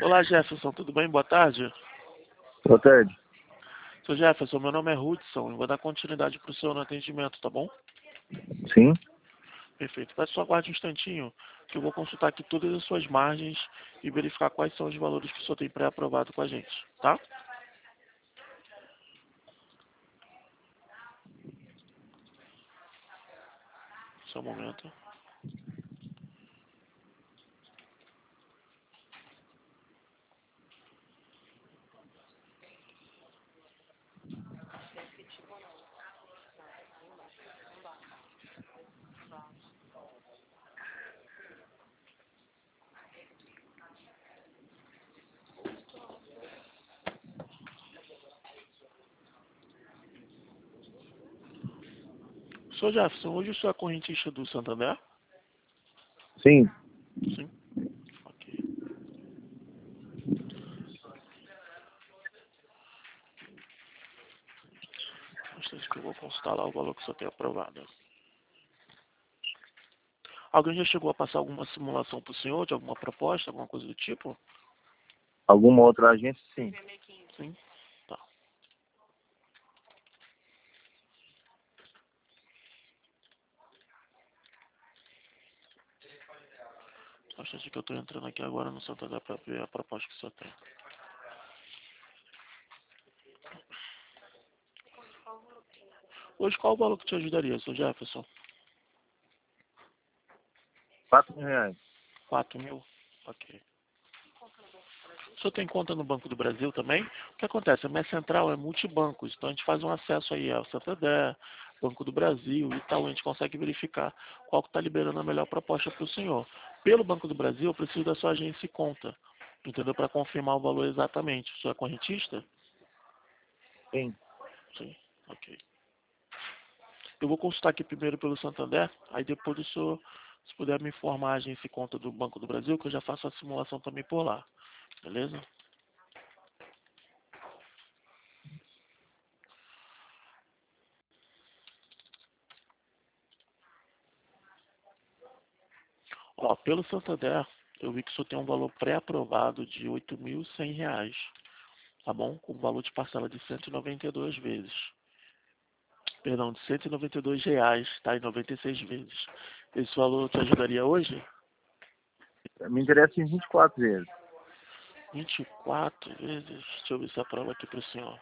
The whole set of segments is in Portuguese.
Olá, Jefferson, tudo bem? Boa tarde. Boa tarde. Sou Jefferson, meu nome é Hudson, eu vou dar continuidade para o senhor no atendimento, tá bom? Sim? Perfeito. Peço só aguarde um instantinho, que eu vou consultar aqui todas as suas margens e verificar quais são os valores que o senhor tem pré-aprovado com a gente, tá? Só um momento. Sr. Jefferson, hoje o senhor é correntista do Santander? Sim. Sim. Ok. Um instante que eu vou consultar lá o valor que o senhor tem aprovado. Alguém já chegou a passar alguma simulação para o senhor, de alguma proposta, alguma coisa do tipo? Alguma outra agência? Sim. Sim. Tá. Só um instante que eu estou entrando aqui agora no Santander para ver a proposta que o senhor tem. Hoje, qual o valor que te ajudaria, Sr. Jefferson? R$ 4.000. 4.000? Ok. O senhor tem conta no Banco do Brasil também? O que acontece? A minha central é multibancos, então a gente faz um acesso aí ao Santander, Banco do Brasil e tal, a gente consegue verificar qual que está liberando a melhor proposta para o senhor. Pelo Banco do Brasil, eu preciso da sua agência e conta, entendeu? Para confirmar o valor exatamente. O senhor é correntista? Sim. Sim, ok. Eu vou consultar aqui primeiro pelo Santander, aí depois o senhor, se puder me informar a agência e conta do Banco do Brasil, que eu já faço a simulação também por lá. Beleza? Ó, pelo Santander, eu vi que o senhor tem um valor pré-aprovado de R$ 8.100, tá bom? Com valor de parcela de 192 vezes. Perdão, de R$ 192, tá? Em 96 vezes. Esse valor te ajudaria hoje? Me interessa em 24 vezes. 24 vezes? Deixa eu ver se aprova aqui para o senhor.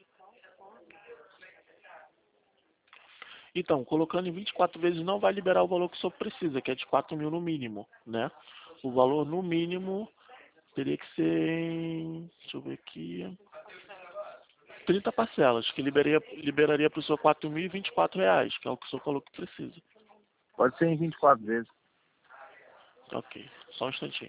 Então, colocando em 24 vezes não vai liberar o valor que o senhor precisa, que é de 4.000 no mínimo, né? O valor no mínimo teria que ser em, deixa eu ver aqui, 30 parcelas, que liberaria para o senhor R$ 4.024, que é o que o senhor falou que precisa. Pode ser em 24 vezes. Ok, só um instantinho.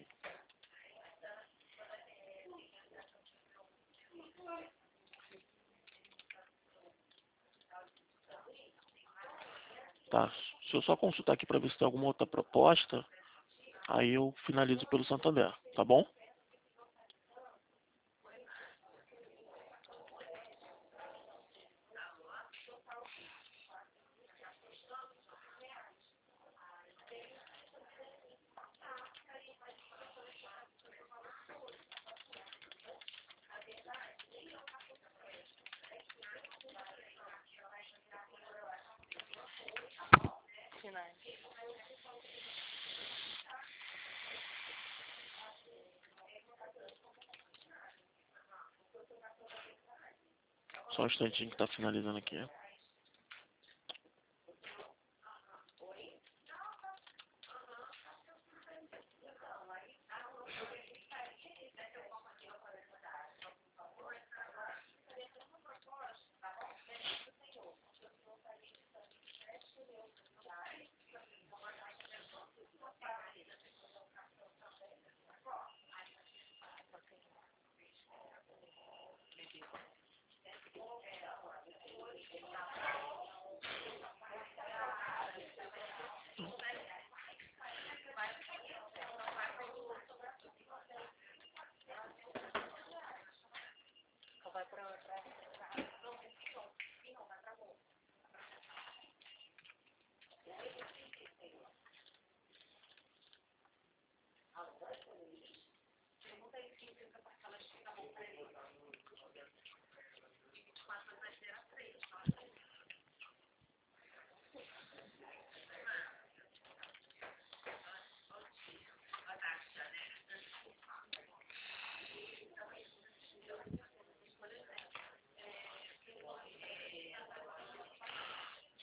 Tá, se eu só consultar aqui para ver se tem alguma outra proposta, aí eu finalizo pelo Santander, tá bom? Só um instantinho que tá finalizando aqui.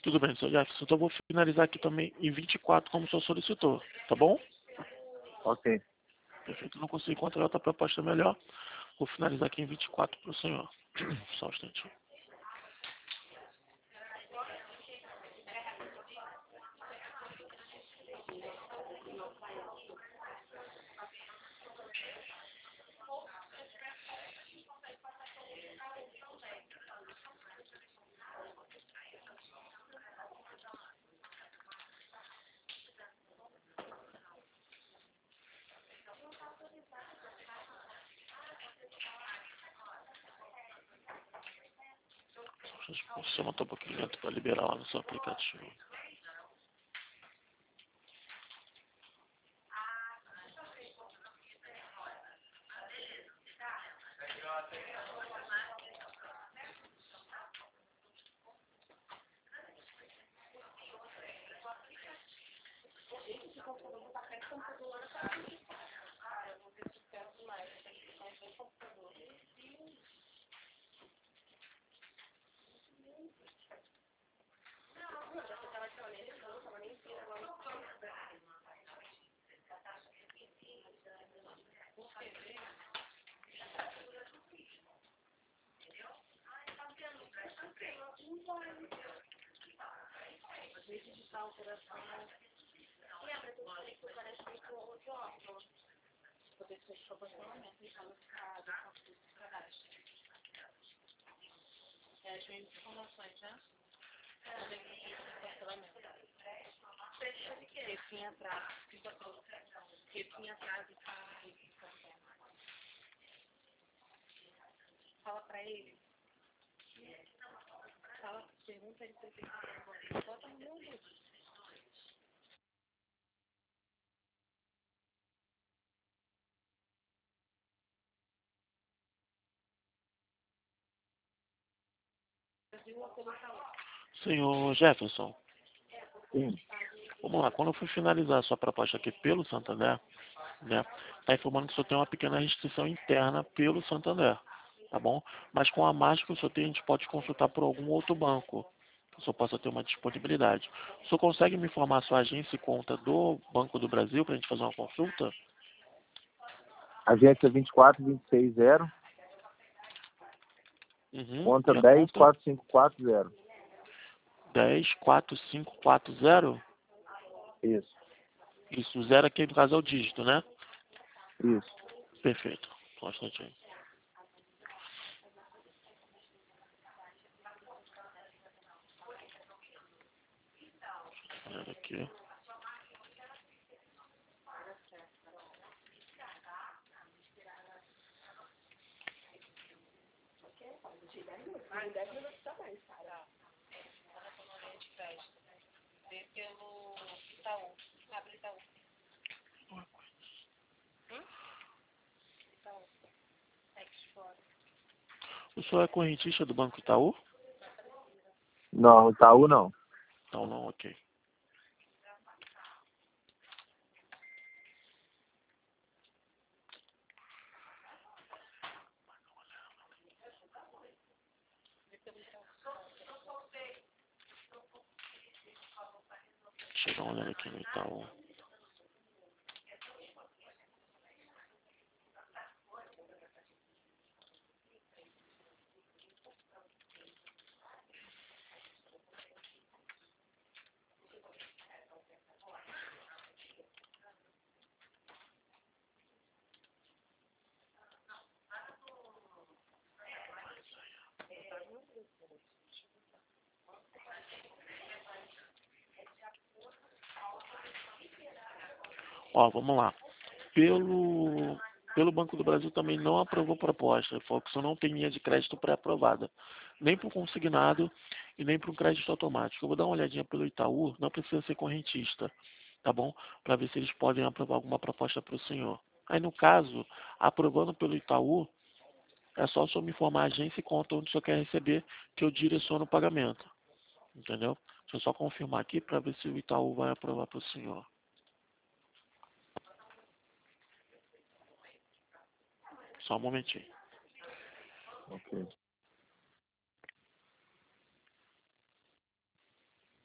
Tudo bem, senhor Jefferson. Então eu vou finalizar aqui também em 24, como o senhor solicitou. Tá bom? Ok. Perfeito. Não consigo encontrar outra proposta melhor. Vou finalizar aqui em 24 para o senhor. Só um instantinho. O sistema está um pouquinho lento para liberar lá no seu aplicativo. Senhor Jefferson, Sim. vamos lá. Quando eu fui finalizar a sua proposta aqui pelo Santander, né, está informando que o senhor tem uma pequena restrição interna pelo Santander, tá bom? Mas com a margem que o senhor tem, a gente pode consultar por algum outro banco, que o senhor possa ter uma disponibilidade. O senhor consegue me informar a sua agência e conta do Banco do Brasil para a gente fazer uma consulta? Agência 24260, conta E a conta? 104540. 104540. Isso, Isso, zero aqui no caso é o dígito, né? isso. Perfeito. Só um instantinho. Olha aqui. O senhor é correntista do Banco Itaú? Não, Itaú não. Então não, ok. Deixa eu dar uma olhada aqui no Itaú. Ó, vamos lá. Pelo Banco do Brasil também não aprovou proposta. Falou que o senhor não tem linha de crédito pré-aprovada. Nem para o consignado e nem para um crédito automático. Eu vou dar uma olhadinha pelo Itaú, não precisa ser correntista, tá bom? Para ver se eles podem aprovar alguma proposta para o senhor. Aí no caso, aprovando pelo Itaú, é só o senhor me informar a agência e conta onde o senhor quer receber, que eu direciono o pagamento. Entendeu? Deixa eu só confirmar aqui para ver se o Itaú vai aprovar para o senhor. Só um momentinho. Ok.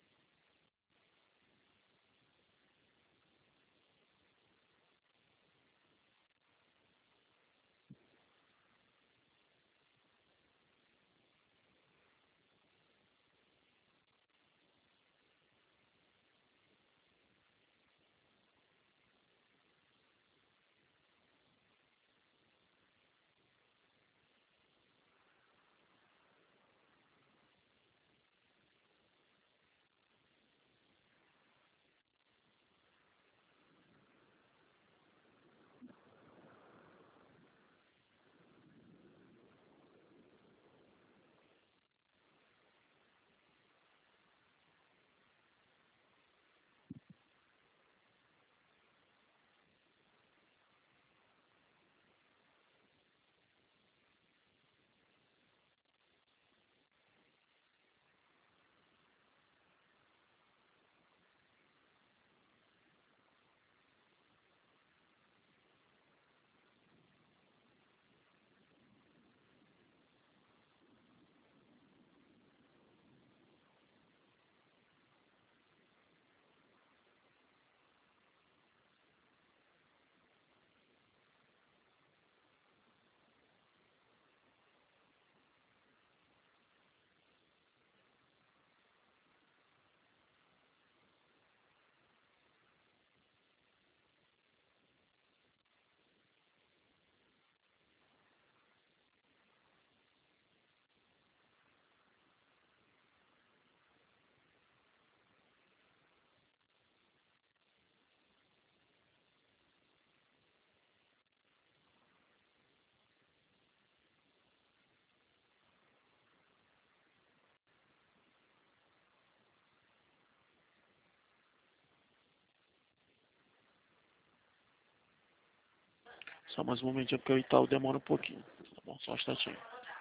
Só mais um momentinho, porque o Itaú demora um pouquinho. Tá bom? Só um instantinho.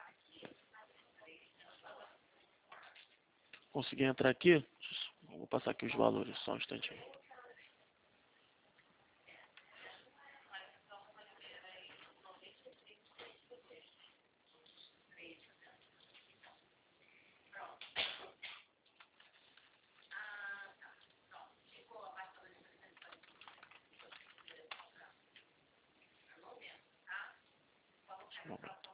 Consegui entrar aqui? Vou passar aqui os valores, só um instantinho. Um momento.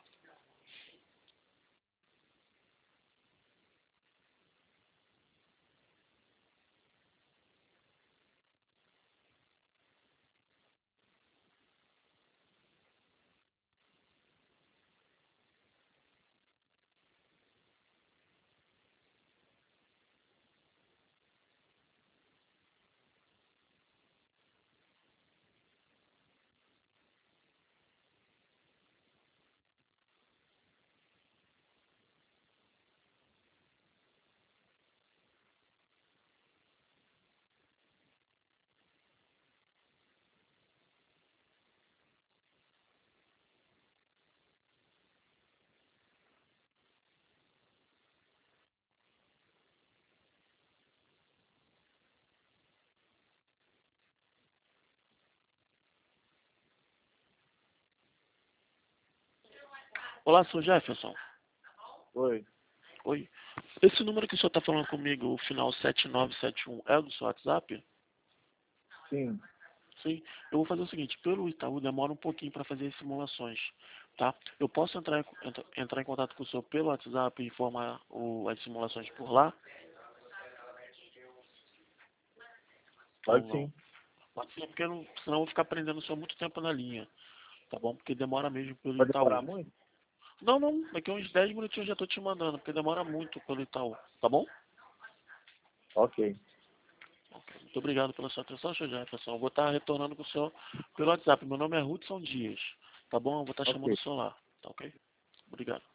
Olá, sou Jefferson. Oi. Oi. Esse número que o senhor está falando comigo, o final 7971, é do seu WhatsApp? Sim. Sim. Eu vou fazer o seguinte, pelo Itaú demora um pouquinho para fazer as simulações, tá? Eu posso entrar em contato com o senhor pelo WhatsApp e informar as simulações por lá? Ou Pode não? sim. Pode ser, porque senão eu vou ficar prendendo o senhor muito tempo na linha, tá bom? Porque demora mesmo pelo Vai demorar Itaú. muito? Não, não, daqui a uns 10 minutinhos eu já tô te mandando, porque demora muito pelo Itaú, tá bom? Ok. Ok. Muito obrigado pela sua atenção, senhor Jefferson. Eu vou estar retornando com o senhor pelo WhatsApp. Meu nome é Hudson Dias, tá bom? Eu vou estar chamando Ok. o senhor lá, tá ok? Obrigado.